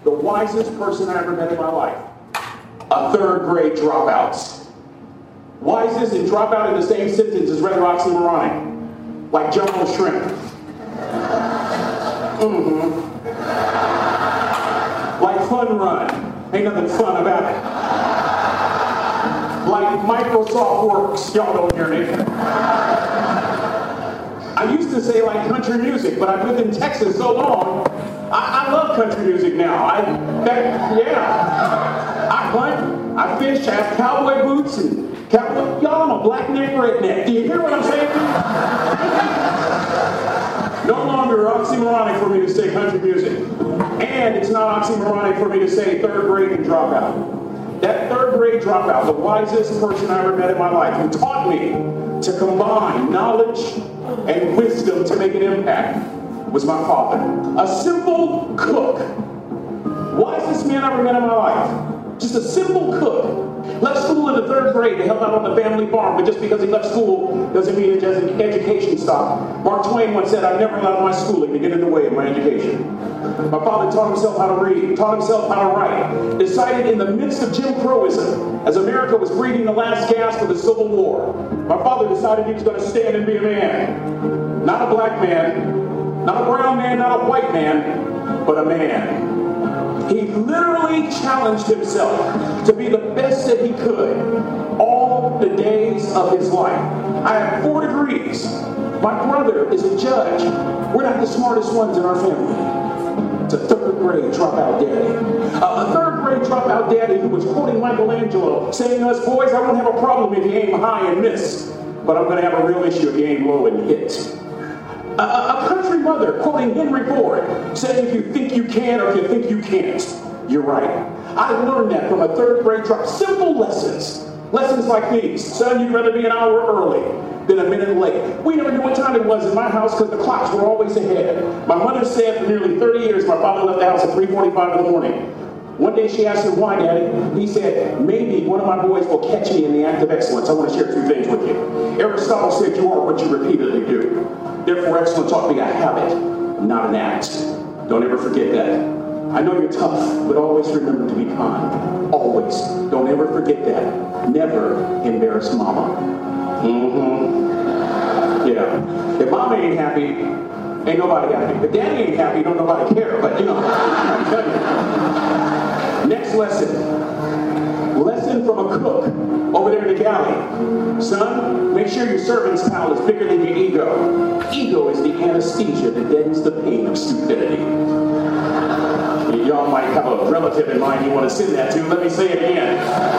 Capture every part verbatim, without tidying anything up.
the wisest person I ever met in my life. A third grade dropout. Wisest and dropout in the same sentence is rather oxymoronic. Like Jumbo Shrimp. Mm-hmm. Like Fun Run. Ain't nothing fun about it. Like Microsoft Works. Y'all don't hear me. I used to say like country music, but I've lived in Texas so long, I, I love country music now. I, that, yeah. I hunt, I fish, I have cowboy boots, and cowboy, y'all, I'm a black neck redneck. Do you hear what I'm saying? No longer oxymoronic for me to say country music. And it's not oxymoronic for me to say third grade and dropout. That third grade dropout, the wisest person I ever met in my life, who taught me to combine knowledge and wisdom to make an impact, was my father. A simple cook. Wisest man I ever met in my life. Just a simple cook. Left school in the third grade to help out on the family farm, but just because he left school doesn't mean his education stopped. Mark Twain once said, "I never allowed my schooling to get in the way of my education." My father taught himself how to read, taught himself how to write, decided in the midst of Jim Crowism, as America was breathing the last gasp of the Civil War, my father decided he was going to stand and be a man. Not a black man, not a brown man, not a white man, but a man. He literally challenged himself to be the best that he could all the days of his life. I have four degrees. My brother is a judge. We're not the smartest ones in our family. It's a third grade dropout daddy. Uh, a third grade dropout daddy who was quoting Michelangelo, saying to us, "Boys, I won't have a problem if you aim high and miss, but I'm going to have a real issue if you aim low and hit." A, a country mother quoting Henry Ford, saying, "If you think you can or if you think you can't, you're right." I learned that from a third grade drop. Simple lessons. Lessons like these. Son, you'd rather be an hour early than a minute late. We never knew what time it was in my house because the clocks were always ahead. My mother said for nearly thirty years my father left the house at three forty-five in the morning. One day she asked him, "Why, Daddy?" He said, "Maybe one of my boys will catch me in the act of excellence. I want to share two things with you. Aristotle said you are what you repeatedly do. Therefore, excellence ought to be a habit, not an act. Don't ever forget that. I know you're tough, but always remember to be kind. Always. Don't ever forget that. Never embarrass Mama." Mm-hmm. Yeah. If Mama ain't happy, ain't nobody happy. If Daddy ain't happy, don't nobody care. But, you know, I'm telling you. Next lesson. Lesson from a cook over there in the galley. Son, make sure your servant's towel is bigger than your ego. Ego is the anesthesia that deadens the pain of stupidity. Y'all might have a relative in mind you want to send that to. Let me say it again.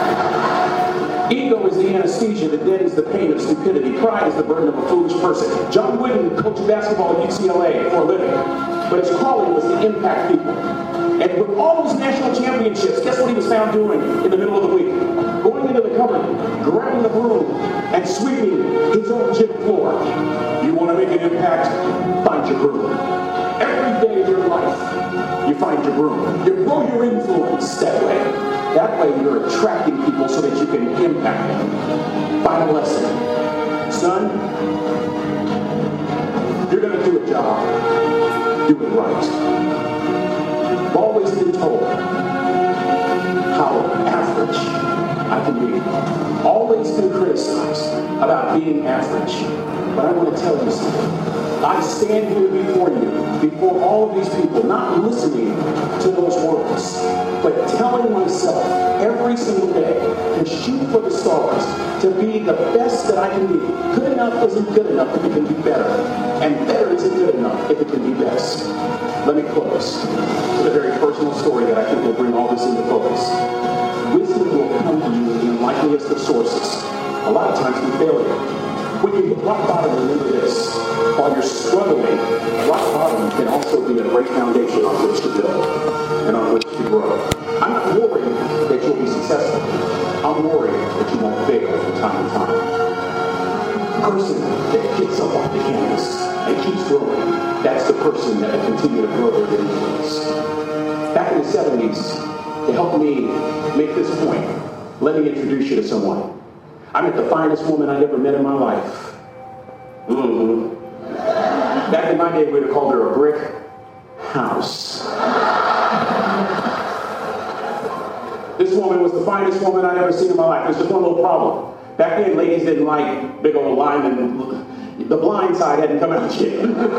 Ego is the anesthesia that deadens the pain of stupidity. Pride is the burden of a foolish person. John Wooden coached basketball at U C L A for a living, but his calling was to impact people. And with all those national championships, guess what he was found doing in the middle of the week? Going into the cupboard, grabbing the broom, and sweeping his own gym floor. You want to make an impact? Find your broom. Every day of your life, you find your broom. You grow your influence that way. That way you're attracting people so that you can impact them. Final lesson. Son, you're going to do a job. Do it right. I've always been told how average I can be. Always been criticized about being average. But I want to tell you something. I stand here before you, before all of these people, not listening to those words, but telling myself every single day to shoot for the stars, to be the best that I can be. Good enough isn't good enough if it can be better, and better isn't good enough if it can be best. Let me close with a very personal story that I think will bring all this into focus. Wisdom will come to you in likeliest of sources, a lot of times through failure. When you hit rock bottom, remember this. While you're struggling, rock bottom can also be a great foundation on which to build and on which to grow. I'm not worried that you'll be successful. I'm worried that you won't fail from time to time. The person that gets up off the canvas and keeps growing, that's the person that will continue to grow their influence. Back in the seventies, to help me make this point, let me introduce you to someone. I met the finest woman I'd ever met in my life. Mm-hmm. Back in my day, we'd have called her a brick house. finest woman I'd ever seen in my life. There's just one little problem. Back then, ladies didn't like big old linemen. The blind side hadn't come out yet.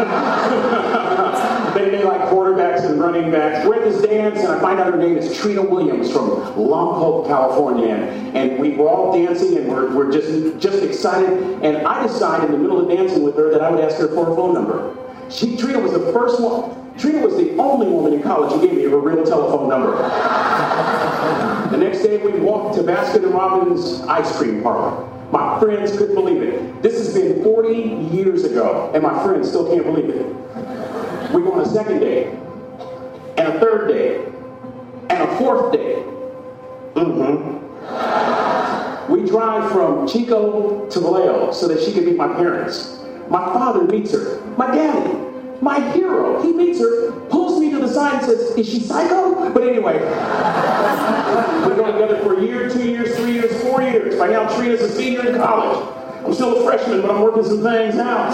they, they like quarterbacks and running backs. We're at this dance, and I find out her name is Trina Williams from Lompoc, California. And, and we were all dancing, and we're, we're just, just excited. And I decided in the middle of dancing with her that I would ask her for her phone number. She, Trina was the first one. Trina was the only woman in college who gave me her real telephone number. The next day, we walked to Baskin and Robbins ice cream parlor. My friends couldn't believe it. This has been forty years ago, and my friends still can't believe it. We go on a second date, and a third date, and a fourth date. Mm-hmm. We drive from Chico to Vallejo so that she could meet my parents. My father meets her. My daddy, my hero, he meets her, pulls me to the side and says, "Is she psycho?" But anyway, we've been together for a year, two years, three years, four years. By now, Trina's a senior in college. I'm still a freshman, but I'm working some things out.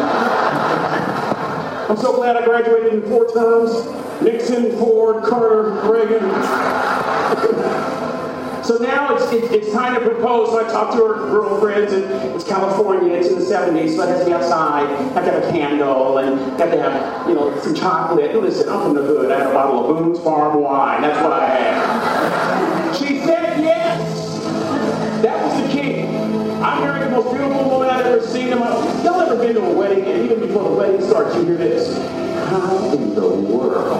I'm so glad I graduated in four terms. Nixon, Ford, Carter, Reagan. So now it's, it, it's time to propose. So I talk to her girlfriends, and it's California, it's in the seventies, so it has to be outside. I have to have a candle, and have to have, you know, some chocolate. Listen, I'm from the hood. I had a bottle of Boone's Farm wine. That's what I had. She said yes. That was the key. I married the most beautiful woman I've ever seen in my life. Y'all ever been to a wedding, and even before the wedding starts, you hear this? How in the world?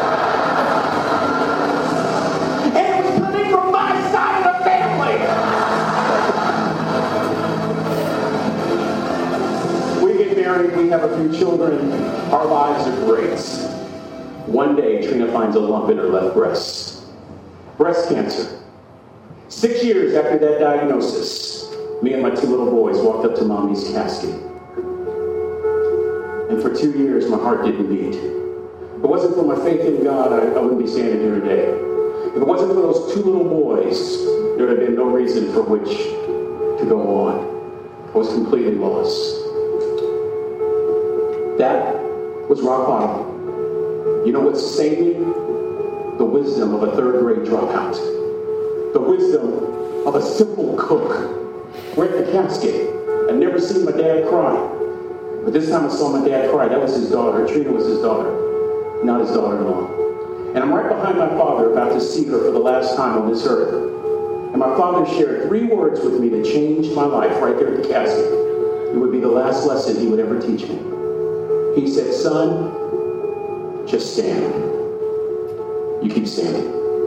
We have a few children. Our lives are great. One day, Trina finds a lump in her left breast. Breast cancer. Six years after that diagnosis, me and my two little boys walked up to Mommy's casket. And for two years, my heart didn't beat. If it wasn't for my faith in God, I, I wouldn't be standing here today. If it wasn't for those two little boys, there would have been no reason for which to go on. I was completely lost. That was rock bottom. You know what sustained me? The wisdom of a third grade dropout. The wisdom of a simple cook. We're at the casket. I'd never seen my dad cry. But this time I saw my dad cry. That was his daughter. Trina was his daughter, not his daughter-in-law. And I'm right behind my father, about to see her for the last time on this earth. And my father shared three words with me that changed my life right there at the casket. It would be the last lesson he would ever teach me. He said, "Son, just stand. You keep standing.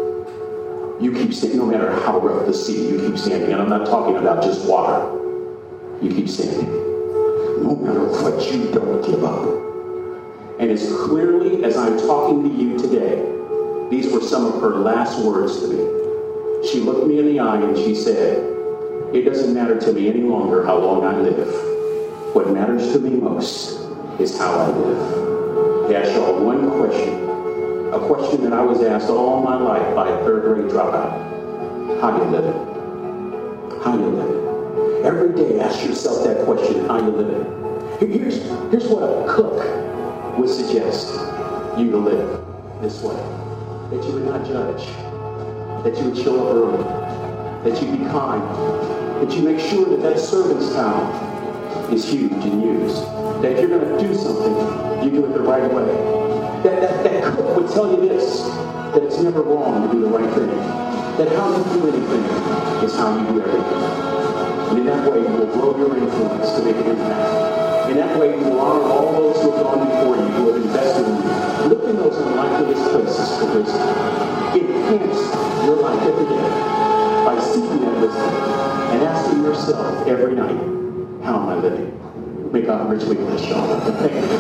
You keep standing, no matter how rough the sea, you keep standing." And I'm not talking about just water. You keep standing. No matter what, you don't give up. And as clearly as I'm talking to you today, these were some of her last words to me. She looked me in the eye and she said, "It doesn't matter to me any longer how long I live. What matters to me most is how I live." I asked y'all one question, a question that I was asked all my life by a third grade dropout. How you living? How you living? Every day ask yourself that question, how you living? Here's, here's what a cook would suggest you to live this way. That you would not judge, that you would show up early, that you be kind, that you make sure that that servant's towel is huge and used. That if you're going to do something, you do it the right way. That, that, that cook would tell you this, that it's never wrong to do the right thing. That how you do anything is how you do everything. And in that way, you will grow your influence to make an impact. In that way, you will honor all those who have gone before you, who have invested in you. Look in those unlikeliest places for wisdom. Enhance your life every day by seeking that wisdom and asking yourself every night, how am I living? May God richly bless y'all. Thank you.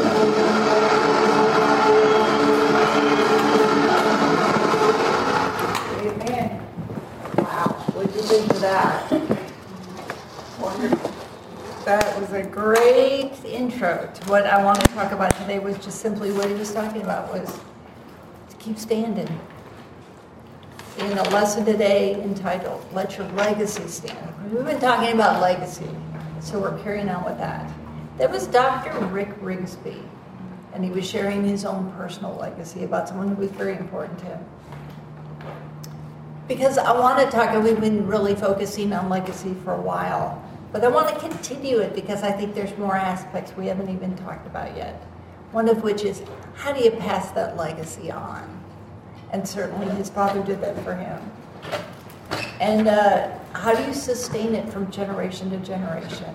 Amen. Wow. What did you think of that? Wonderful. That was a great intro to what I want to talk about today. Was just simply what he was talking about was to keep standing. In a lesson today entitled, "Let Your Legacy Stand." We've been talking about legacy, so we're carrying on with that. That was Doctor Rick Rigsby, and he was sharing his own personal legacy about someone who was very important to him. because I want to talk, and we've been really focusing on legacy for a while, but I want to continue it because I think there's more aspects we haven't even talked about yet. One of which is, how do you pass that legacy on? And certainly his father did that for him. And uh, how do you sustain it from generation to generation?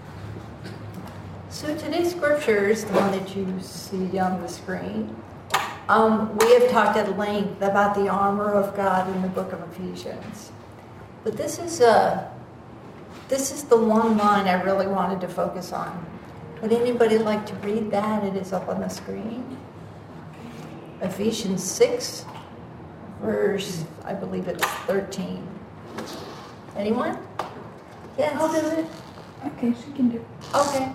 So today's scripture is the one that you see on the screen. Um, we have talked at length about the armor of God in the book of Ephesians. But this is, uh, this is the one line I really wanted to focus on. Would anybody like to read that? It is up on the screen. Ephesians six, verse, I believe it's thirteen. Anyone? Yes. I'll do it. Okay, she can do it. Okay.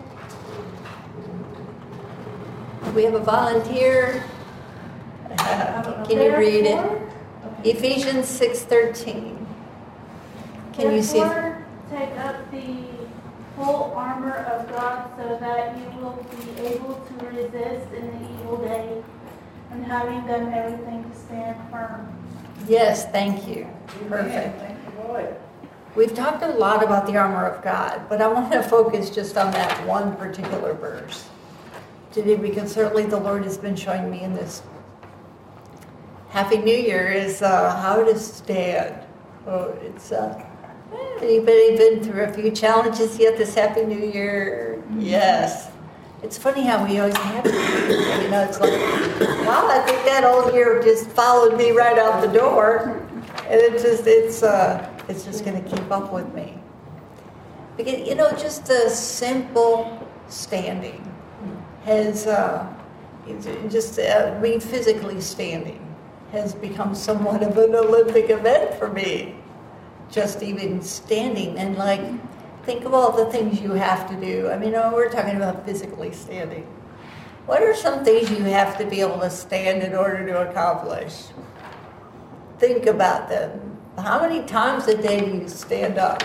We have a volunteer. Uh, can you read it? Okay. Ephesians six thirteen. Can you see? Therefore, take up the full armor of God so that you will be able to resist in the evil day, and having done everything to stand firm. Yes, thank you. Perfect. We've talked a lot about the armor of God, but I want to focus just on that one particular verse today, because certainly the Lord has been showing me in this Happy New Year is uh, how to stand. Oh, it's uh, anybody been through a few challenges yet this Happy New Year? Yes. It's funny how we always have to, you know, it's like, wow, I think that old year just followed me right out the door. And it's just, it's, uh, it's just going to keep up with me. Because, you know, just a simple standing has, uh, just uh, me physically standing has become somewhat of an Olympic event for me. Just even standing and like, think of all the things you have to do. I mean, oh, we're talking about physically standing. What are some things you have to be able to stand in order to accomplish? Think about them. How many times a day do you stand up?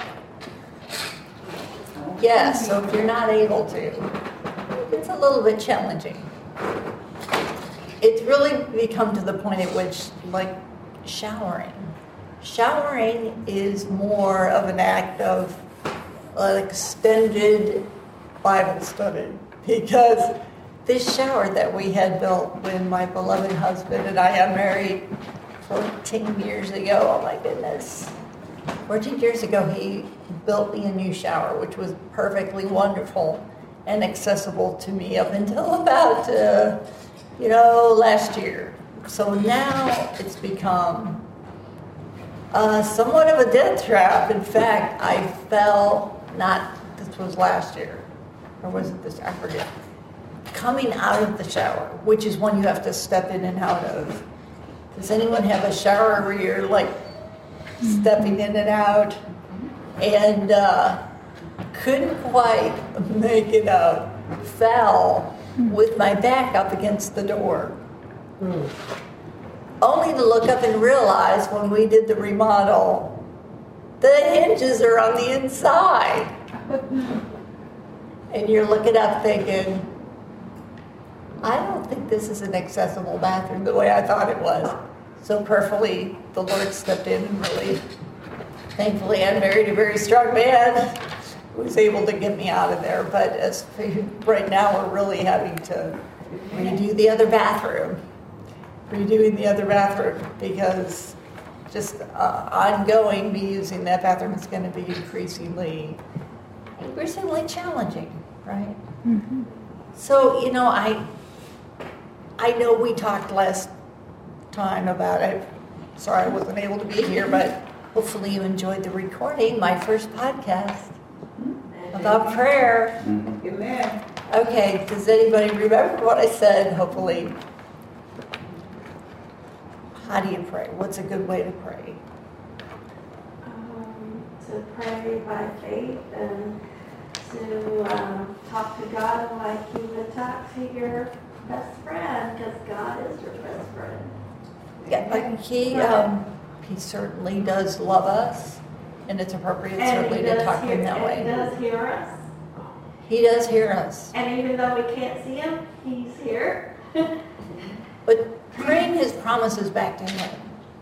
Yes, so if you're not able to, it's a little bit challenging. It's really become to the point at which, like, showering. Showering is more of an act of an extended Bible study, because this shower that we had built when my beloved husband and I got married fourteen years ago, oh my goodness, fourteen years ago he built me a new shower, which was perfectly wonderful and accessible to me up until about, uh, you know, last year. So now it's become Uh, somewhat of a death trap. In fact, I fell, not, this was last year, or was it this, I forget, coming out of the shower, which is one you have to step in and out of. Does anyone have a shower where you're like stepping in and out? And uh, couldn't quite make it out. Fell with my back up against the door. Mm. Only to look up and realize when we did the remodel, the hinges are on the inside. And you're looking up thinking, I don't think this is an accessible bathroom the way I thought it was. So perfectly, the Lord stepped in and really, thankfully I married a very strong man who was able to get me out of there. But as right now, we're really having to redo the other bathroom. redoing the other bathroom, because just uh, ongoing, me using that bathroom is going to be increasingly, increasingly challenging, right? Mm-hmm. So, you know, I, I know we talked last time about it. Sorry I wasn't able to be here, but hopefully you enjoyed the recording, my first podcast about prayer. Mm-hmm. Amen. Okay, does anybody remember what I said? Hopefully. How do you pray? What's a good way to pray? Um, to pray by faith and to um, talk to God like you would talk to your best friend, because God is your best friend. Yeah, like he, um, he certainly does love us, and it's appropriate and certainly to talk to him that way. He does hear us. He does hear us. And even though we can't see him, he's here. But praying his promises back to him.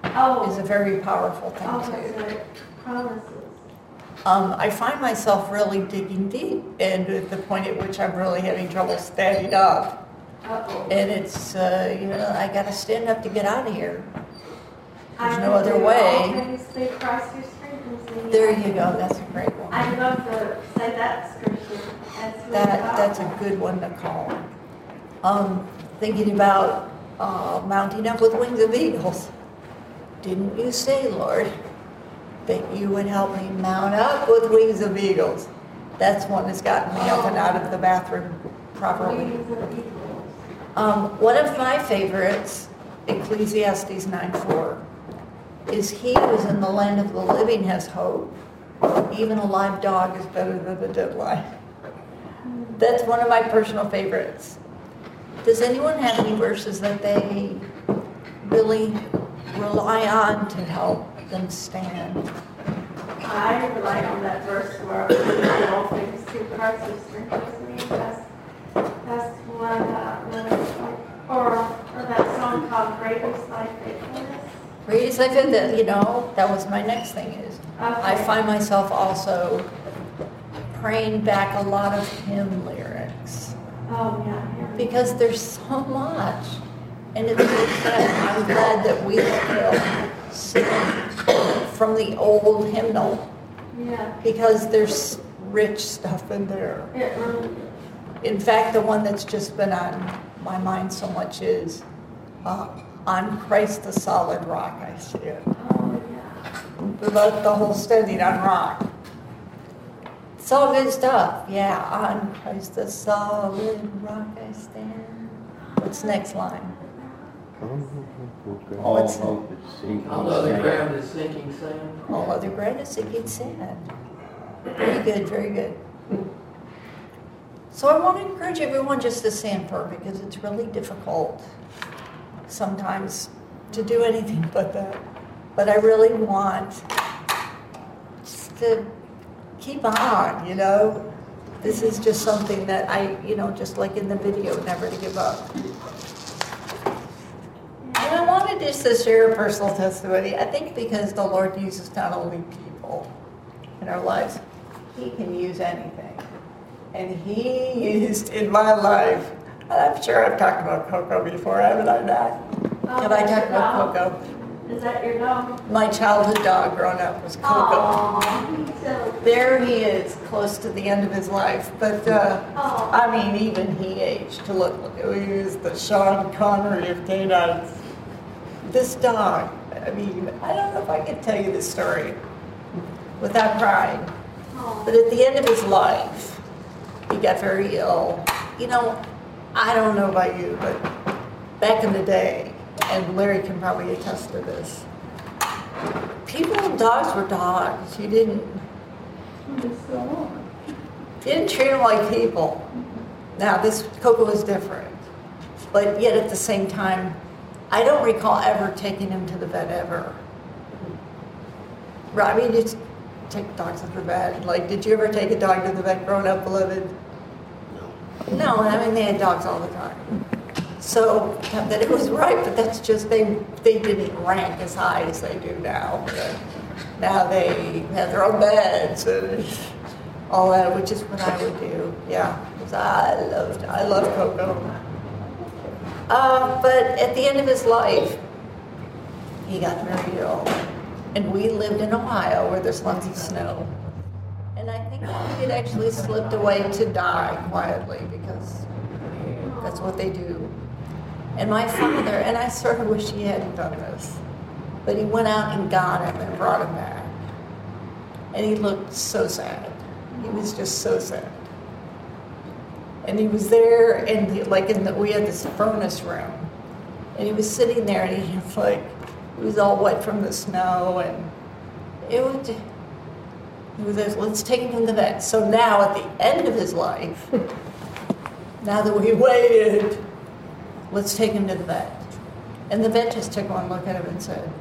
Oh. is a very powerful thing Oh, too. that's right. Promises. Um, I find myself really digging deep, and at the point at which I'm really having trouble standing up. Uh-oh. And it's, uh, you know, I got to stand up to get out of here. There's I no other do way. always say Christ your strength and say, There you go. That's a great one. I love to say that scripture. That's really That that's a powerful. good one to call. Um, thinking about uh, mounting up with wings of eagles. Didn't you say, Lord, that you would help me mount up with wings of eagles? That's one that's gotten me up and out of the bathroom properly. Wings of eagles. Um, one of my favorites, Ecclesiastes nine four, is he who is in the land of the living has hope. Even a live dog is better than a dead lion. That's one of my personal favorites. Does anyone have any verses that they really rely on to help them stand? I rely on that verse where we do all things through Christ who strengthens me. That's, that's one, uh, really, or, or that song called Great is Thy Faithfulness. Great is thy faithfulness, you know, that was my next thing is, I Okay. find myself also praying back a lot of hymn lyrics. Oh, yeah. yeah. Because there's so much. And it's I'm glad that we still sing from the old hymnal Yeah, because there's rich stuff in there. it really is. In fact, the one that's just been on my mind so much is uh, on Christ the solid rock I stand. Oh, yeah. The, the whole standing on rock. It's all good stuff. Yeah, on Christ the solid rock I stand. What's the next line? All What's- hope is sinking All other sand. ground is sinking sand. All other ground is sinking sand. Very good, very good. So I want to encourage everyone just to stand firm because it's really difficult sometimes to do anything but that. But I really want just to keep on, you know. This is just something that I, you know, just like in the video, never to give up. And I wanted just to share a personal testimony. I think because the Lord uses not only people in our lives, He can use anything. And He used in my life, and I'm sure I've talked about Coco before, haven't I not? Oh, Have I that's talked your about dog? Coco? Is that your dog? My childhood dog growing up was Coco. Aw, me too. There he is, close to the end of his life. But, uh, Aw. I mean, even he aged to look, look, he was the Sean Connery of canines. This dog, I mean, I don't know if I can tell you this story without crying. Aw. But at the end of his life, he got very ill. You know, I don't know about you, but back in the day, and Larry can probably attest to this, people, dogs were dogs. You didn't, you didn't treat them like people. Now, this Coco is different. But yet at the same time, I don't recall ever taking him to the vet ever. Right, I mean, you take dogs to the vet. Like, did you ever take a dog to the vet growing up, beloved? No, I mean, they had dogs all the time. So, not that it was right, but that's just, they they didn't rank as high as they do now. Now they have their own beds and all that, which is what I would do. Yeah, 'cause I loved, I love Coco. Uh, but at the end of his life, he got very ill. And we lived in Ohio where there's lots of snow. And I think he had actually slipped away to die quietly because that's what they do. And my father, and I sort of wish he hadn't done this, but he went out and got him and brought him back. And he looked so sad. He was just so sad. And he was there, and he, like in the, we had this furnace room, and he was sitting there, and he was like, he was all wet from the snow, and it would. He was like, let's take him to the vet. So now, at the end of his life, now that we waited, let's take him to the vet. And the vet just took one look at him and said,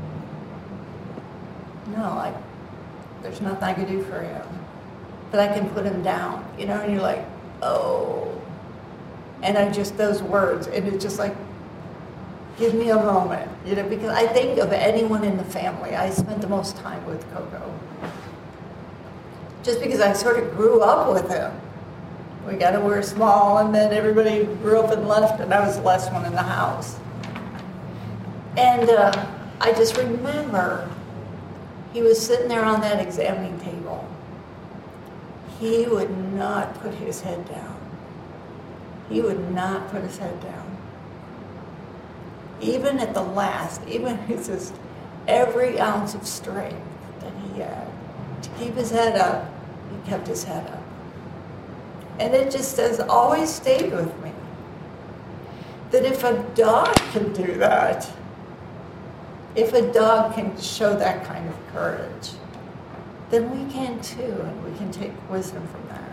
no, I, there's nothing I can do for him, but I can put him down, you know, and you're like, oh. And I just, those words, and it's just like, give me a moment, you know, because I think of anyone in the family, I spent the most time with Coco. Just because I sort of grew up with him. We got to wear small, and then everybody grew up and left, and I was the last one in the house. And uh, I just remember he was sitting there on that examining table. He would not put his head down. He would not put his head down. Even at the last, even his just every ounce of strength that he had to keep his head up, he kept his head up. And it just has always stayed with me that if a dog can do that, if a dog can show that kind of courage, then we can too, and we can take wisdom from that.